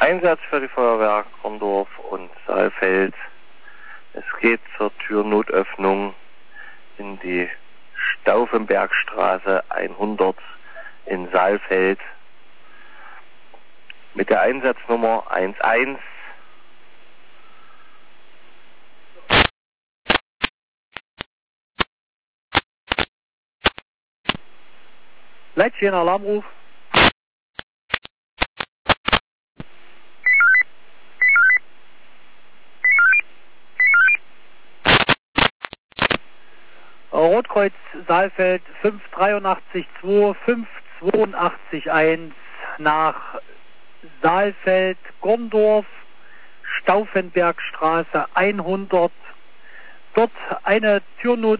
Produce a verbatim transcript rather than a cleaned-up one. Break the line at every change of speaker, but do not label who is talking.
Einsatz für die Feuerwehr Gondorf und Saalfeld. Es geht zur Türnotöffnung in die Stauffenbergstraße hundert in Saalfeld mit der Einsatznummer eins eins.
Leitstehen, Alarmruf. Rotkreuz Saalfeld fünf dreiundachtzig zwei fünf zweiundachtzig eins nach Saalfeld, Gondorf, Stauffenbergstraße hundert. Dort eine Türnot